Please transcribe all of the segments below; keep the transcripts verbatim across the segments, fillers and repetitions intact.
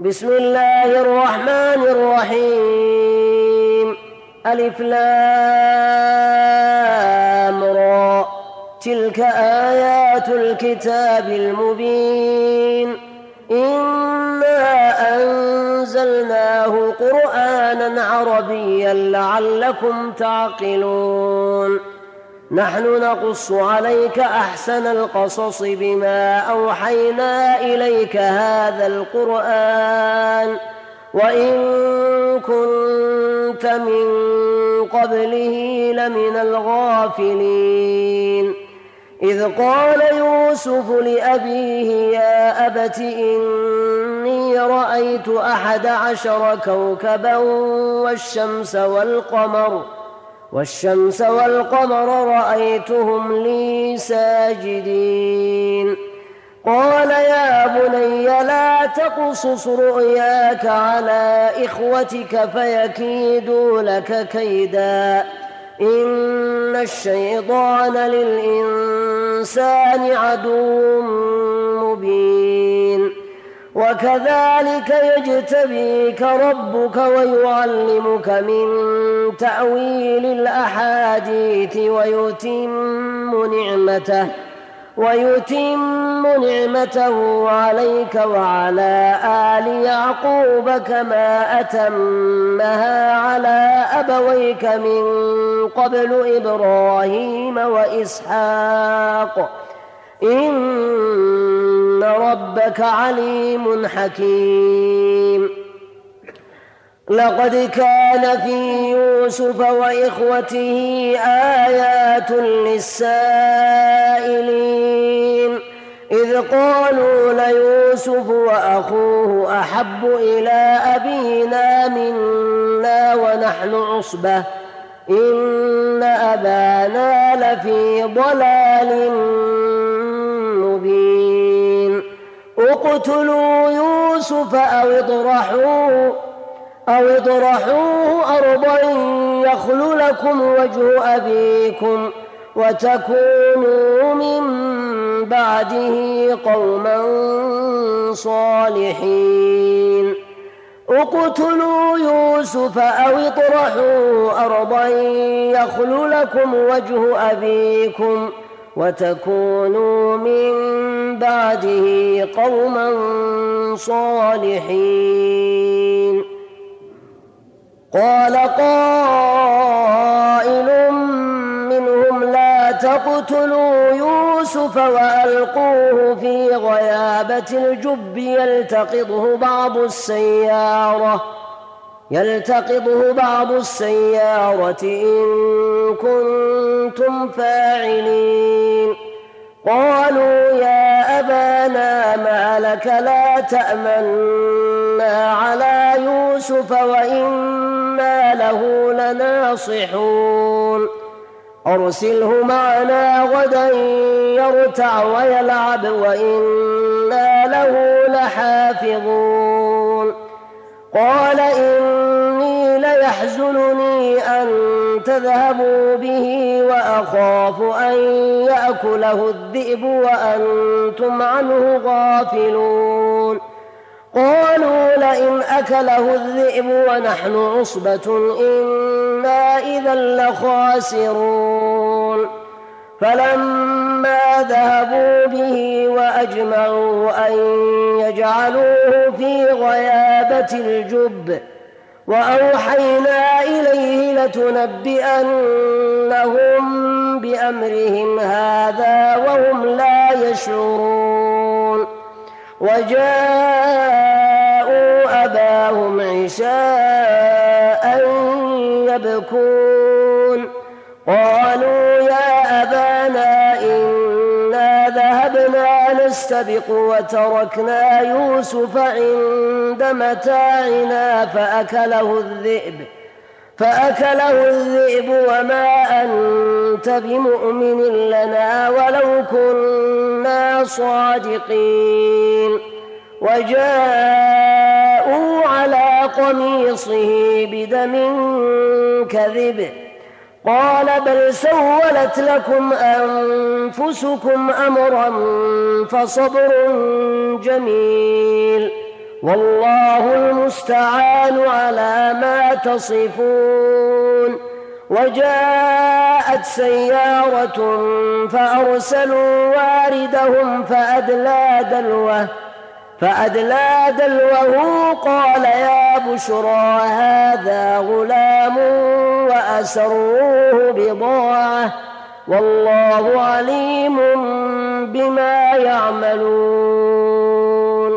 بسم الله الرحمن الرحيم. ألف لام را، تلك آيات الكتاب المبين. إنا أنزلناه قرآنا عربيا لعلكم تعقلون. نحن نقص عليك أحسن القصص بما أوحينا إليك هذا القرآن وإن كنت من قبله لمن الغافلين. إذ قال يوسف لأبيه يا أبت إني رأيت أحد عشر كوكبا والشمس والقمر والشمس والقمر رأيتهم لي ساجدين. قال يا بني لا تقصص رؤياك على إخوتك فيكيدوا لك كيدا إن الشيطان للإنسان عدو مبين. وكذلك يجتبيك ربك ويعلمك من تأويل الأحاديث ويتم نعمته ويتم نعمته عليك وعلى آل يعقوب كما أتمها على أبويك من قبل إبراهيم وإسحاق إن ربك عليم حكيم. لقد كان في يوسف وإخوته آيات للسائلين إذ قالوا ليوسف وأخوه أحب إلى أبينا منا ونحن عصبة إن أبانا لفي ضلال مبين. اقتلوا يوسف أو اطرحوه أو اطرحوه أرضا يخل لكم وجه أبيكم وتكونوا من بعده قوما صالحين. اقتلوا يوسف أو اطرحوه أرضا يخل لكم وجه أبيكم وتكونوا من بعده قوما صالحين. قال قائل منهم لا تقتلوا يوسف وألقوه في غيابة الجب يلتقطه بعض السيارة يلتقطه بعض السيارة إن كنتم فاعلين. قالوا يا أبانا ما لك لا تأمنا على يوسف وإنا له لناصحون. أرسله معنا غدا يرتع ويلعب وإنا له لحافظون. قال إني ليحزنني أن تذهبوا به وأخاف أن يأكله الذئب وأنتم عنه غافلون. قالوا لئن أكله الذئب ونحن عصبة إنا إذا لخاسرون. فلما ذهبوا به وأجمعوا أن يجعلوه في غيابة الجب وأوحينا إليه لتنبئنهم بأمرهم هذا وهم لا يشعرون. وجاءوا أباهم عشاء يبكون. قالوا يا أبانا إنا ذهبنا نستبق وتركنا يوسف عند متاعنا فأكله الذئب فأكله الذئب وما أنت بمؤمن لنا ولو كنا صادقين. وجاءوا على قميصه بدم كذب قال بل سولت لكم أنفسكم أمرا فصبر جميل والله المستعان على ما تصفون. وجاءت سيارة فأرسلوا واردهم فأدلى دلوه فأدلى دلوه قال يا بشرى هذا غلام وأسروه بضاعة والله عليم بما يعملون.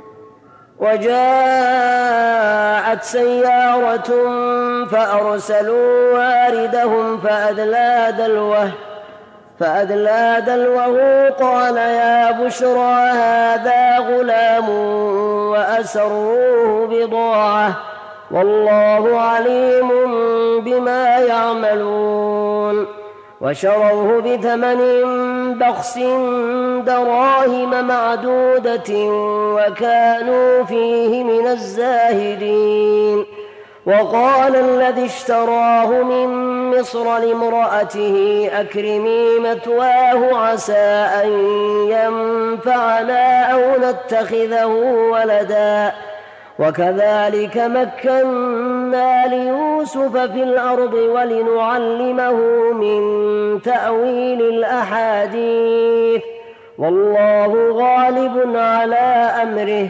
وجاءت سيارة فأرسلوا واردهم فأدلى دلوه فأدلى دلوه قال يا بشرى هذا غلام وأسروه بضاعة والله عليم بما يعملون. وشروه بثمن بخس دراهم معدودة وكانوا فيه من الزاهدين. وقال الذي اشتراه من مصر لامرأته أكرمي مثواه عسى أن ينفعنا أو نتخذه ولدا وكذلك مكنا ليوسف في الأرض ولنعلمه من تأويل الأحاديث والله غالب على أمره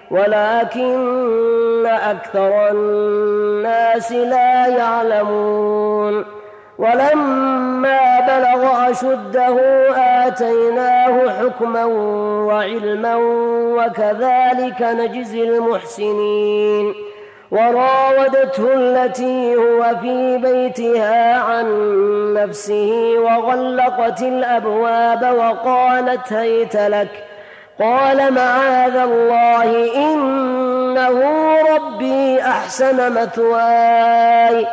ولكن أكثر الناس لا يعلمون. ولما بلغ أشده آتيناه حكما وعلما وكذلك نجزي المحسنين. وراودته التي هو في بيتها عن نفسه وغلقت الأبواب وقالت هيت لك قال معاذ الله إنه ربي أحسن مثواي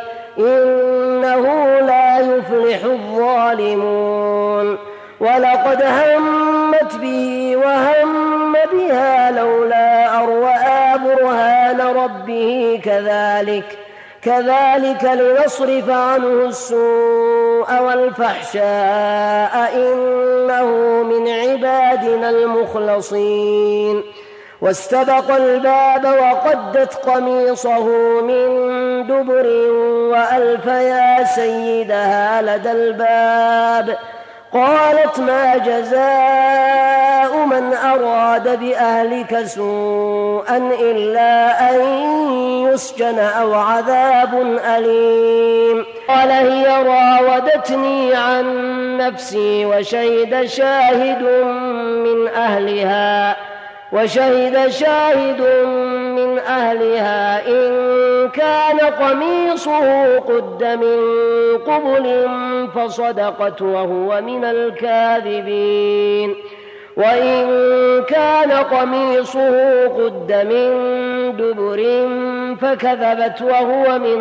إنه لا يفلح الظالمون. ولقد همت به وهم بها لولا أن رأى برهان ربه كذلك كذلك لنصرف عنه السوء والفحشاء إنه من عبادنا المخلصين. واستبق الباب وقدت قميصه من دبر وألف يا سيدها لدى الباب قالت ما جزاء من أراد بأهلك سوءا إلا أن يسجن أو عذاب أليم. قال هي راودتني عن نفسي وشهد شاهد من أهلها وشهد شاهد من أهلها إن كان قميصه قد من قبل فصدقت وهو من الكاذبين وإن كان قميصه قد من دبر فكذبت وهو من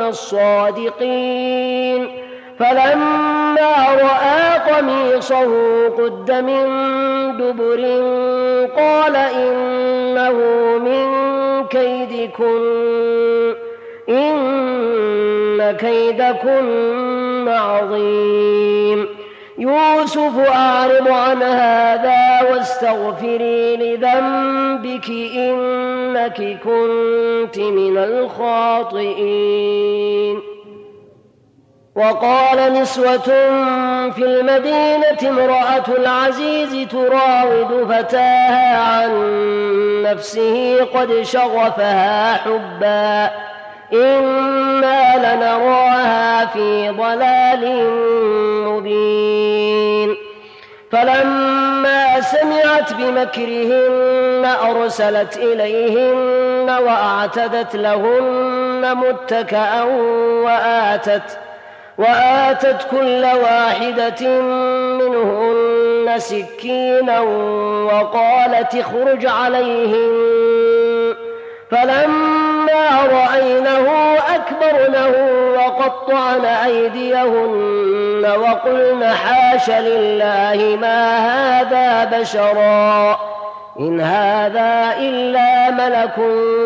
الصادقين. فلما رأى قميصه قد من دبر قال إنه من كيدكن إن كيدكن عظيم. يوسف أعرض عن هذا واستغفري لذنبك إنك كنت من الخاطئين. وقال نسوة في المدينة امرأة العزيز تراود فتاها عن نفسه قد شغفها حبا إنا لنراها في ضلال مبين. فلما سمعت بمكرهن أرسلت إليهن وأعتدت لهن متكأ وآتت وآتت كل واحدة منهن سكينا وقالت اخرج عليهن. فلما رأينه أكبرنه وقطعن أيديهن وقلن حاش لله ما هذا بشرا إن هذا إلا ملك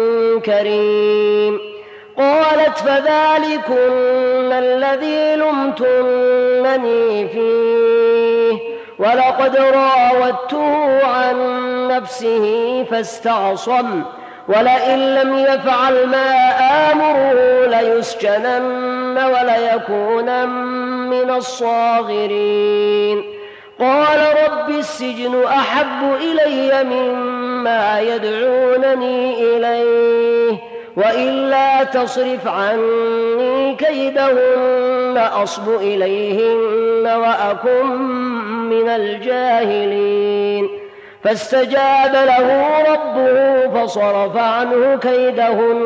كريم. قالت فذلكن الذي لمتنني فيه ولقد راودته عن نفسه فاستعصم ولئن لم يفعل ما آمره ليسجنن وليكونن من الصاغرين. قال رب السجن أحب إلي مما يدعونني إليه وإلا تصرف عني كيدهن أصب إليهن وأكن من الجاهلين. فاستجاب له ربه فصرف عنه كيدهن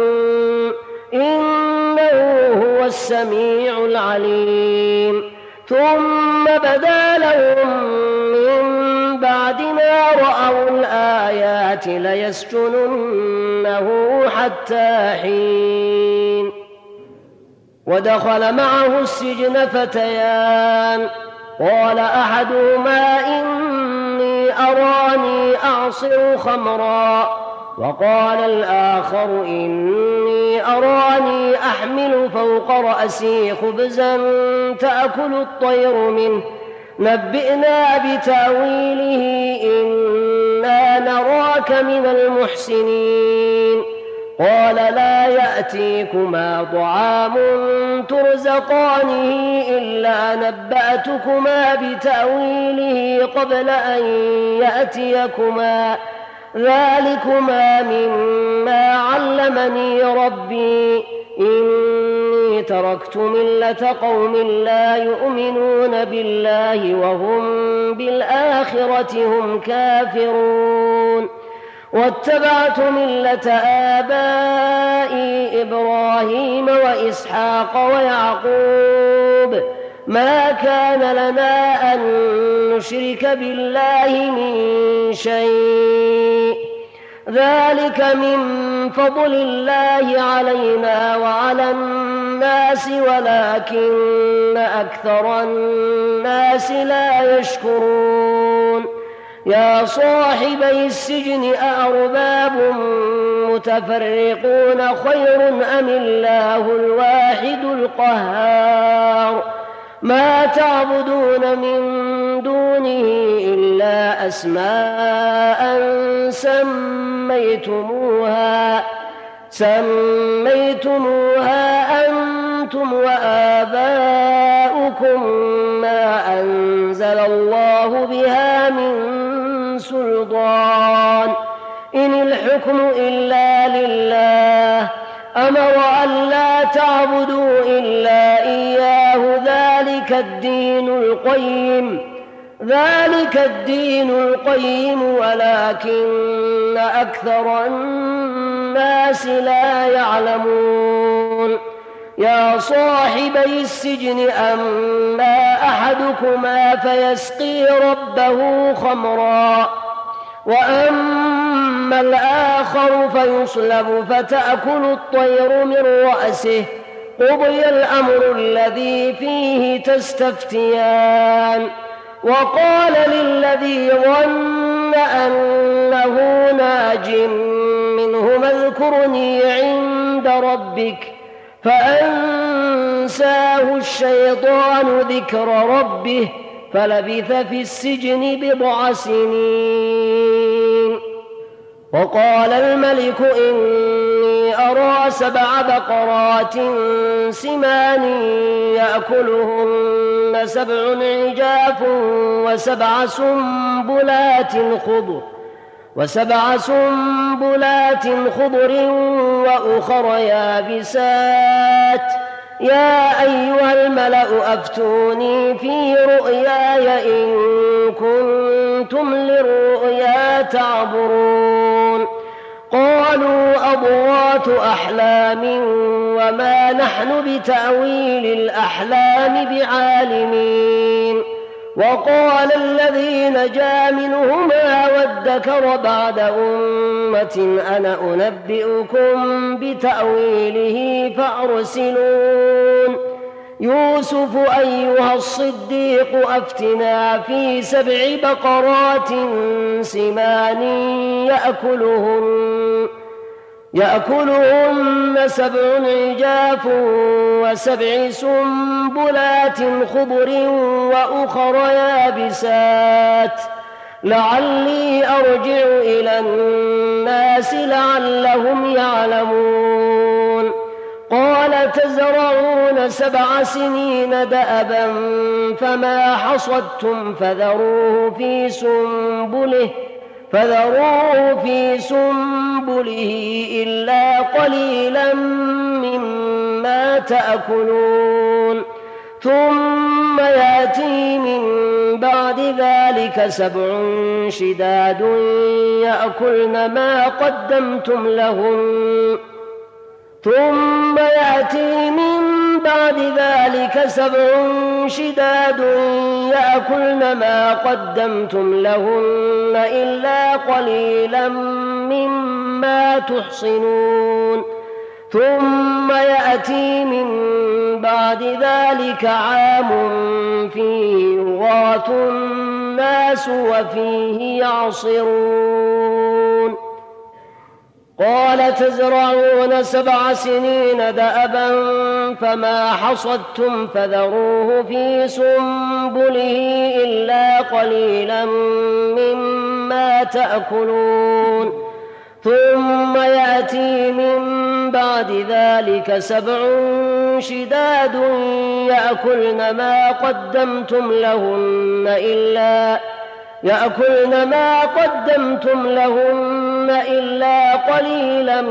إنه هو السميع العليم. ثم بدا لهم من بعد ما رأوا الآيات ليسجننه حتى حين. ودخل معه السجن فتيان قال أحدهما إني أراني أعصر خمرا وقال الآخر إني أراني أحمل فوق رأسي خبزا تأكل الطير منه نبئنا بتأويله إنا نراك من المحسنين. قال لا يأتيكما طعام ترزقانه إلا نبأتكما بتأويله قبل أن يأتيكما ذلكما مما علمني ربي إني تركت ملة قوم لا يؤمنون بالله وهم بالآخرة هم كافرون واتبعت ملة آبائي إبراهيم وإسحاق ويعقوب ما كان لنا أن نشرك بالله من شيء ذلك من فضل الله علينا وعلى الناس ولكن أكثر الناس لا يشكرون. يا صاحبي السجن أأرباب متفرقون خير أم الله الواحد القهار. ما تعبدون من دونه إلا أسماء سميتموها سميتموها أنتم وآباؤكم ما أنزل الله بها من سلطان إن الحكم إلا لله أمر أن لا تعبدوا إلا إياه ذلك الدين القيم ذلك الدين القيم ولكن أكثر الناس لا يعلمون. يا صاحبي السجن أما أحدكما فيسقي ربه خمرا وأما الآخر فيصلب فتأكل الطير من رأسه قضي الأمر الذي فيه تستفتيان. وقال للذي ظن أنه ناج منهما اذكرني عند ربك فأنساه الشيطان ذكر ربه فلبث في السجن بضع سنين. وقال الملك إني أرى سبع بقرات سمان يأكلهن سبع عجاف وسبع سنبلات خضر وسبع سنبلات خضر وأخر يابسات يا أيها الملأ أفتوني في رؤياي إن كنتم للرؤيا تعبرون. قالوا أضغاث أحلام وما نحن بتأويل الأحلام بعالمين. وقال الذي نجا منهما وادكر بعد أمة أنا أنبئكم بتأويله فأرسلون. يوسف أيها الصديق أفتنا في سبع بقرات سمان يأكلهن يأكلهن سبع عجاف وسبع سنبلات خضر وأخر يابسات لعلي أرجع إلى الناس لعلهم يعلمون قال تزرعون سبع سنين دأبا فما حصدتم فذروه في سنبله فذروه في سنبله إلا قليلا مما تأكلون ثم يأتي من بعد ذلك سبع شداد يأكلن ما قدمتم لهن ثم يأتي من بعد ذلك سبع شداد يأكلن ما قدمتم لهن إلا قليلا مما تحصنون ثم يأتي من بعد ذلك عام فيه يغاث الناس وفيه يعصرون قال تزرعون سبع سنين دأبا فما حصدتم فذروه في سنبله إلا قليلا مما تأكلون ثم يأتي من بعد ذلك سبع شداد يأكلن ما قدمتم لهن إلا يأكلن ما قدمتم لهن إلا قليلا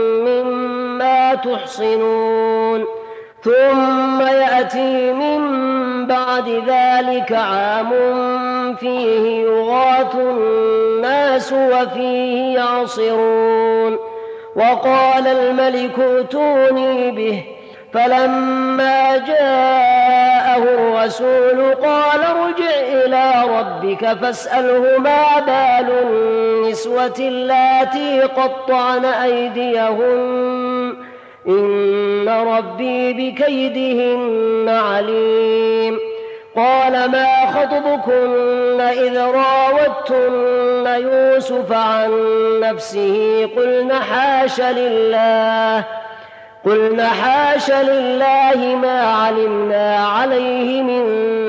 مما تحصنون ثم يأتي من بعد ذلك عام فيه يغاث الناس وفيه يعصرون وقال الملك ائتوني به فلما جاءه الرسول قال ارجع إلى ربك فاسأله ما بال النسوة اللاتي قطعن أيديهن إن ربي بكيدهن عليم قال ما خطبكن إذ راوتن يوسف عن نفسه قلن حاش لله قلنا حاش لله ما علمنا عليه من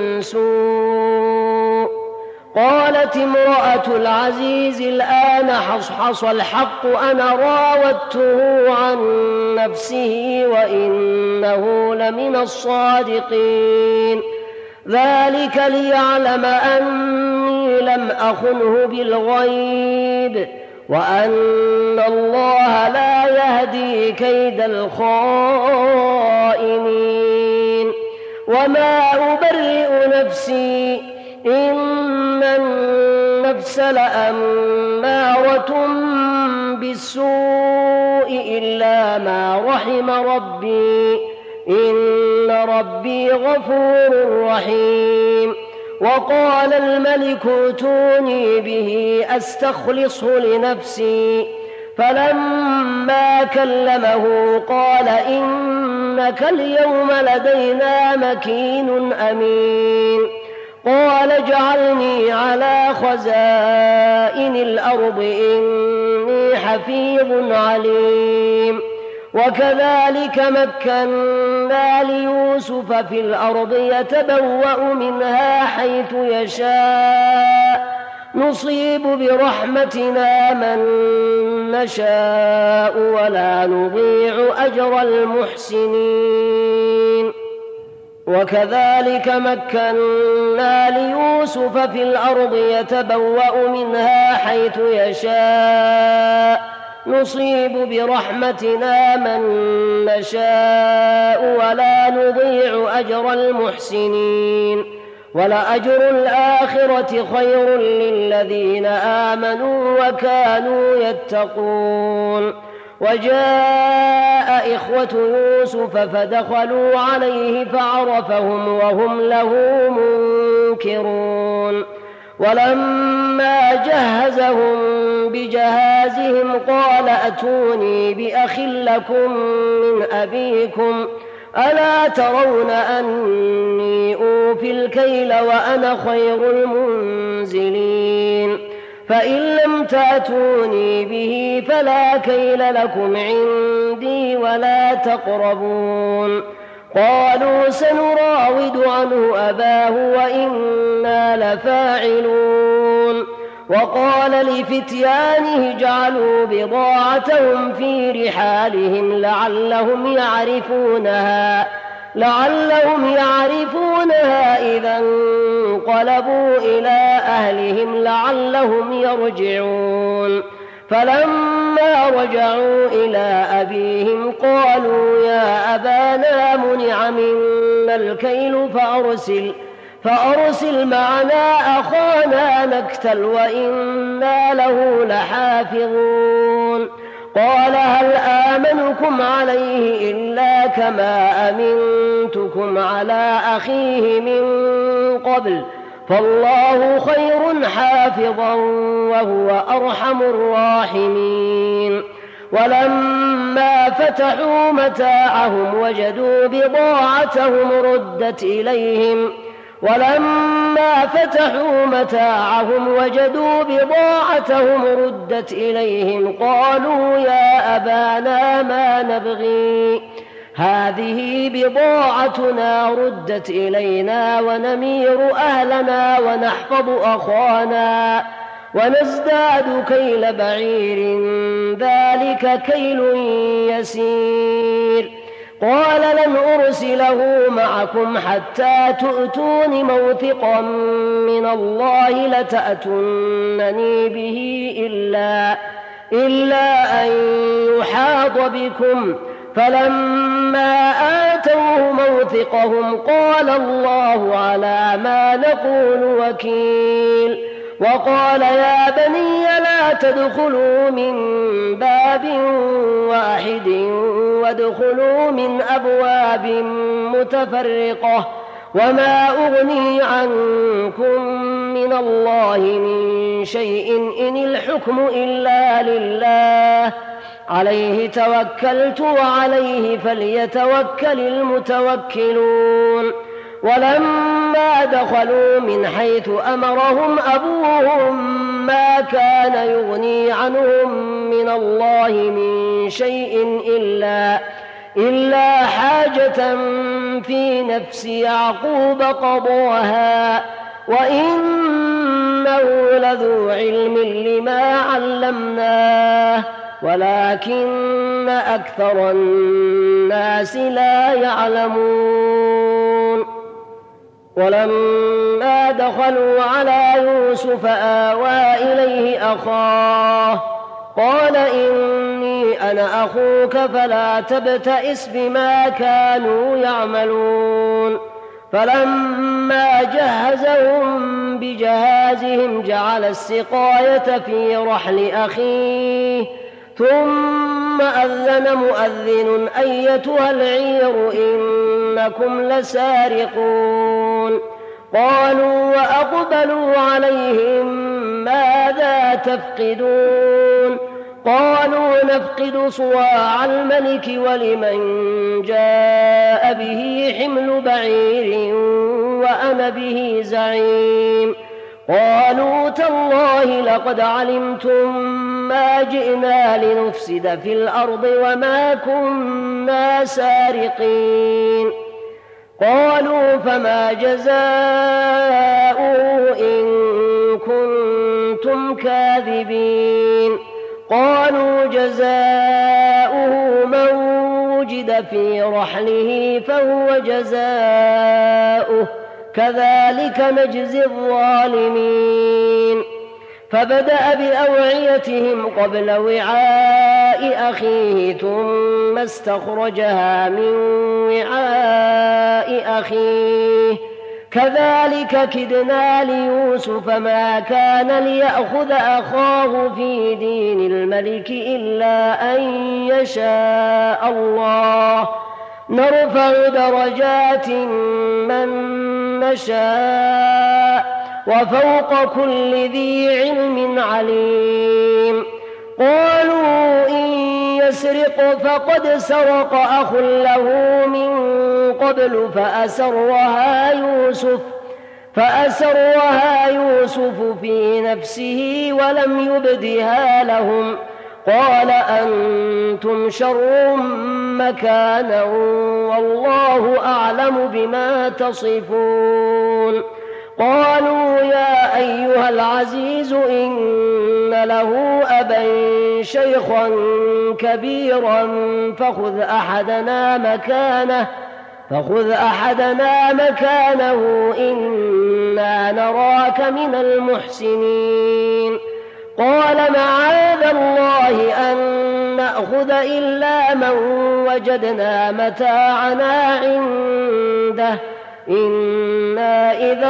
سوء قالت امرأة العزيز الآن حصحص الحق أنا راودته عن نفسه وإنه لمن الصادقين ذلك ليعلم أني لم أخنه بالغيب وأن الله لا يهدي كيد الخائنين وما أبرئ نفسي إن النفس لأمارة بالسوء إلا ما رحم ربي إن ربي غفور رحيم وقال الملك ائتوني به أستخلصه لنفسي فلما كلمه قال إنك اليوم لدينا مكين أمين قال اجعلني على خزائن الأرض إني حفيظ عليم وكذلك مكنا ليوسف في الأرض يتبوأ منها حيث يشاء نصيب برحمتنا من نشاء ولا نضيع أجر المحسنين وكذلك مكنا ليوسف في الأرض يتبوأ منها حيث يشاء نصيب برحمتنا من نشاء ولا نضيع أجر المحسنين ولأجر الآخرة خير للذين آمنوا وكانوا يتقون وجاء إخوة يوسف فدخلوا عليه فعرفهم وهم له منكرون ولما جهزهم بجهازهم قال أتوني بأخ لكم من أبيكم ألا ترون أني أوفي الكيل وأنا خير المنزلين فإن لم تأتوني به فلا كيل لكم عندي ولا تقربون قالوا سنراود عنه أباه وإنا لفاعلون وقال لفتيانه اجعلوا بضاعتهم في رحالهم لعلهم يعرفونها لعلهم يعرفونها إذا انقلبوا إلى أهلهم لعلهم يرجعون. فلما رجعوا إلى أبيهم قالوا يا أبانا منع منا الكيل فأرسل فأرسل معنا أخانا نكتل وإنا له لحافظون. قال هل آمنكم عليه إلا كما أمنتكم على أخيه من قبل فالله خير حافظا وهو أرحم الراحمين. ولما فتحوا متاعهم وجدوا بضاعتهم ردت إليهم ولما فتحوا متاعهم وجدوا بضاعتهم ردت إليهم قالوا يا أبانا ما نبغي هذه بضاعتنا ردت إلينا ونمير أهلنا ونحفظ أخانا ونزداد كيل بعير ذلك كيل يسير. قال لن أرسله معكم حتى تؤتون موثقا من الله لتأتونني به إلا, إلا أن يحاط بكم. فلما آتوه موثقهم قال الله على ما نقول وكيل. وقال يا بني لا تدخلوا من باب واحد وادخلوا من أبواب متفرقة وما أغني عنكم من الله من شيء إن الحكم إلا لله عليه توكلت وعليه فليتوكل المتوكلون. ولما دخلوا من حيث أمرهم أبوهم ما كان يغني عنهم من الله من شيء إلا, إلا حاجة في نفس يعقوب قضاها وإنه لذو علم لما علمناه ولكن أكثر الناس لا يعلمون. ولما دخلوا على يوسف آوى إليه أخاه قال إني أنا أخوك فلا تبتئس بما كانوا يعملون. فلما جهزهم بجهازهم جعل السقاية في رحل أخيه ثم أذن مؤذن أيتها العير إنكم لسارقون. قالوا وأقبلوا عليهم ماذا تفقدون قالوا نفقد صواع الملك ولمن جاء به حمل بعير وأنا به زعيم. قالوا تالله لقد علمتم ما جئنا لنفسد في الأرض وما كنا سارقين. قالوا فما جزاؤه إن كنتم كاذبين. قالوا جزاؤه من وجد في رحله فهو جزاؤه كذلك نجزي الظالمين. فبدأ بأوعيتهم قبل وعاء أخيه ثم استخرجها من وعاء أخيه كذلك كدنا ليوسف ما كان ليأخذ أخاه في دين الملك إلا أن يشاء الله نرفع درجات من نشاء وفوق كل ذي علم عليم. قالوا إن يسرق فقد سرق أخ له من قبل فأسرها يوسف فأسرها يوسف في نفسه ولم يبدها لهم. قال أنتم شر مكانا والله أعلم بما تصفون. قالوا يا أيها العزيز إن له أبا شيخا كبيرا فخذ أحدنا مكانه فخذ أحدنا مكانه إنا نراك من المحسنين. قال معاذ الله أن نأخذ إلا من وجدنا متاعنا عنده إنا إذا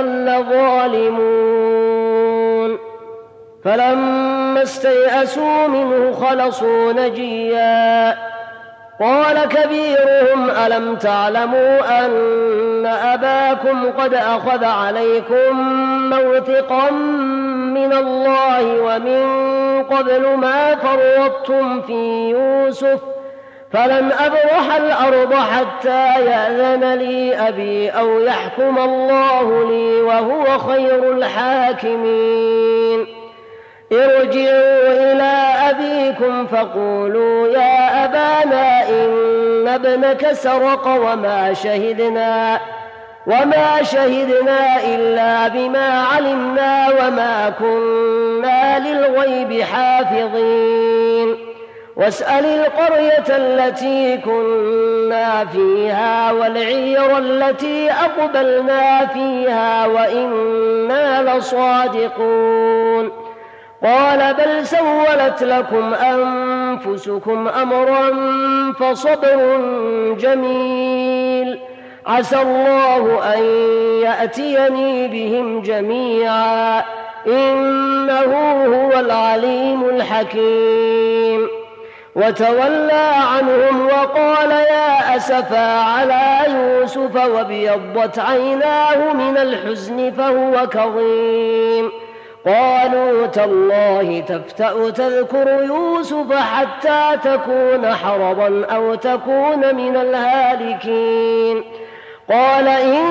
لظالمون. فلما استيئسوا منه خلصوا نجيا. قال كبيرهم ألم تعلموا أن أباكم قد أخذ عليكم موثقا من الله ومن قبل ما فرطتم في يوسف فلن أبرح الأرض حتى يأذن لي أبي أو يحكم الله لي وهو خير الحاكمين. ارجعوا إلى أبيكم فقولوا يا أبانا إن ابنك سرق وما شهدنا وما شهدنا إلا بما علمنا وما كنا للغيب حافظين. واسأل القرية التي كنا فيها والعير التي أقبلنا فيها وإنا لصادقون. قال بل سولت لكم أنفسكم أمرا فصبر جميل عسى الله أن يأتيني بهم جميعا إنه هو العليم الحكيم. وتولى عنهم وقال يا أسفا على يوسف وابيضت عيناه من الحزن فهو كظيم. قالوا تالله تفتأ تذكر يوسف حتى تكون حرضا أو تكون من الهالكين. قال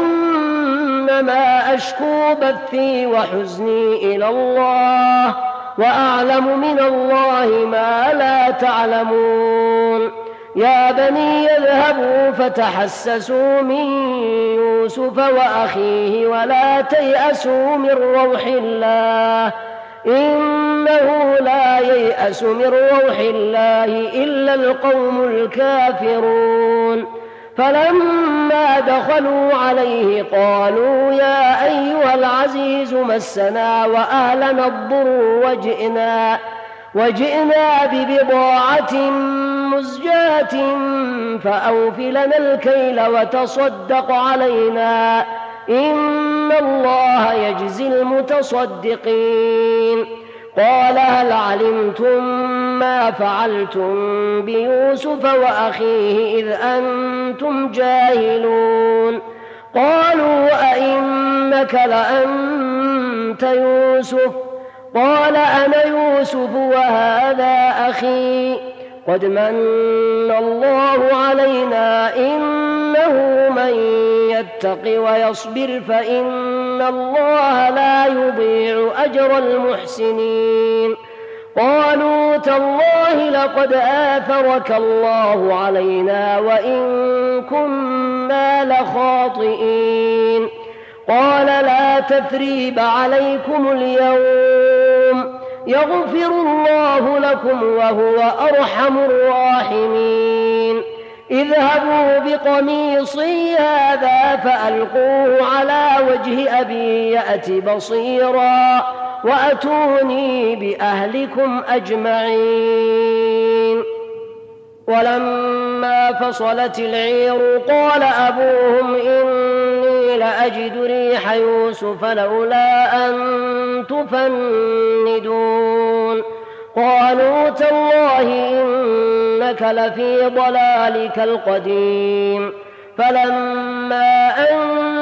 إنما أشكو بثي وحزني إلى الله وأعلم من الله ما لا تعلمون. يا بني اذهبوا فتحسسوا من يوسف وأخيه ولا تيأسوا من روح الله إنه لا ييأس من روح الله إلا القوم الكافرون. فلما دخلوا عليه قالوا يا أيها العزيز مسنا وأهلنا الضر وجئنا وجئنا ببضاعة مزجاة فأوف لنا الكيل وتصدق علينا إن الله يجزي المتصدقين. قال هل علمتم ما فعلتم بيوسف وأخيه إذ أنتم جاهلون؟ قالوا أئنك لأنت يوسف؟ قال أنا يوسف وهذا أخي قد من الله علينا إنه من يتق ويصبر فإن الله لا يضيع أجر المحسنين. قالوا تالله لقد آثرك الله علينا وإن كنا لخاطئين. قال لا تثريب عليكم اليوم يغفر الله لكم وهو أرحم الراحمين. اذهبوا بقميصي هذا فألقوه على وجه أبي يأت بصيرا وأتوني بأهلكم أجمعين. ولما فصلت العير قال أبوهم إني لأجد ريح يوسف لولا أن تفندون. قالوا تالله إنك لفي ضلالك القديم. فلما أن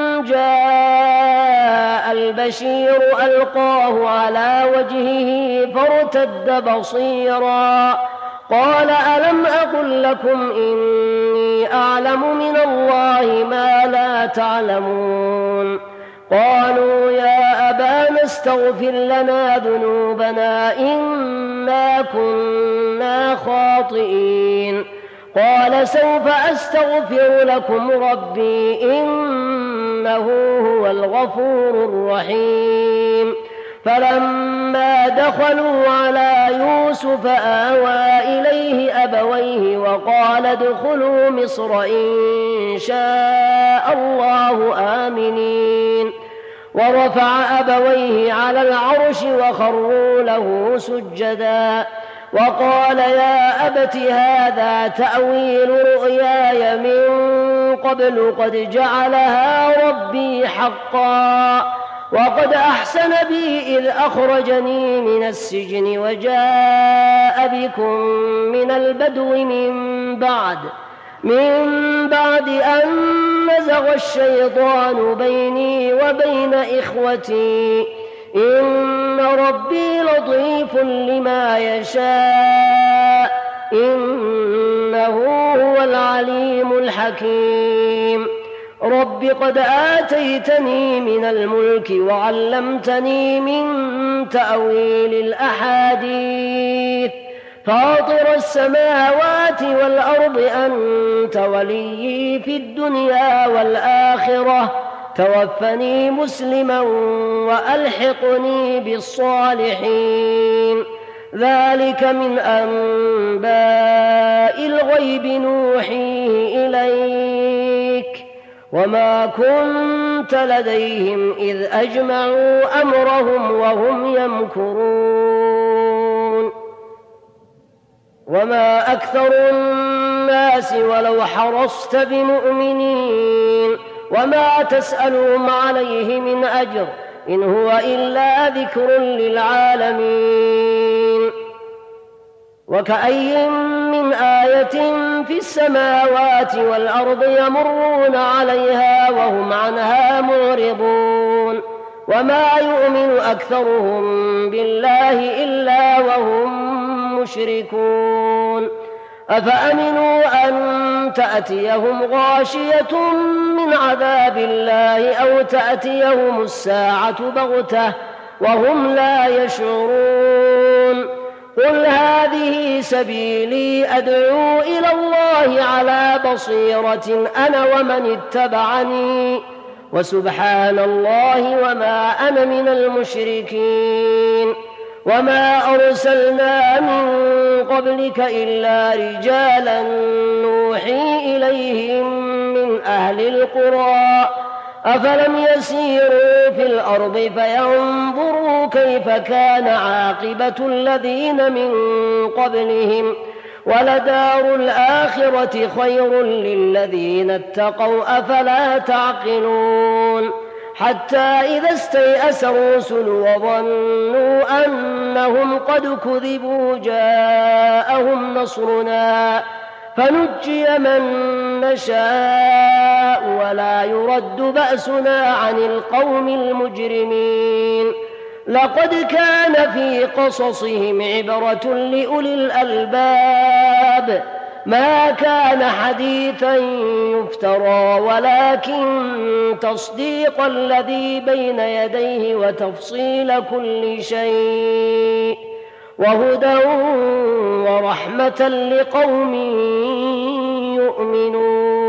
جاء البشير ألقاه على وجهه فارتد بصيرا قال ألم أقل لكم إني أعلم من الله ما لا تعلمون؟ قالوا يا أبانا استغفر لنا ذنوبنا إنا كنا خاطئين. قال سوف أستغفر لكم ربي إنه هو الغفور الرحيم. فلما دخلوا على يوسف آوى إليه أبويه وقال ادخلوا مصر إن شاء الله آمنين. ورفع أبويه على العرش وخروا له سجدا وقال يا أبت هذا تأويل رؤياي من قبل قد جعلها ربي حقا وقد أحسن بي إذ أخرجني من السجن وجاء بكم من البدو من بعد من بعد أن نزغ الشيطان بيني وبين إخوتي إن ربي لطيف لما يشاء إنه هو العليم الحكيم. رب قد آتيتني من الملك وعلمتني من تأويل الأحاديث فاطر السماوات والأرض أنت وليي في الدنيا والآخرة توفني مسلما وألحقني بالصالحين. ذلك من أنباء الغيب نوحيه إليك وما كنت لديهم إذ أجمعوا أمرهم وهم يمكرون. وما أكثر الناس ولو حرصت بمؤمنين وما تسألهم عليه من أجر إن هو إلا ذكر للعالمين. وكأي من آية في السماوات والأرض يمرون عليها وهم عنها معرضون وما يؤمن أكثرهم بالله إلا وهم مشركون. أفأمنوا أن تأتيهم غاشية من عذاب الله أو تأتيهم الساعة بغتة وهم لا يشعرون. قل هذه سبيلي أدعو إلى الله على بصيرة أنا ومن اتبعني وسبحان الله وما أنا من المشركين. وما أرسلنا من قبلك إلا رجالا نوحي إليهم من أهل القرى أفلم يسيروا في الأرض فينظروا كيف كان عاقبة الذين من قبلهم ولدار الآخرة خير للذين اتقوا أفلا تعقلون. حتى إذا استيأس الرسل وظنوا أنهم قد كذبوا جاءهم نصرنا فنجي من نشاء ولا يرد بأسنا عن القوم المجرمين. لقد كان في قصصهم عبرة لأولي الألباب ما كان حديثا يفترى ولكن تصديق الذي بين يديه وتفصيل كل شيء وهدى ورحمة لقوم يؤمنون.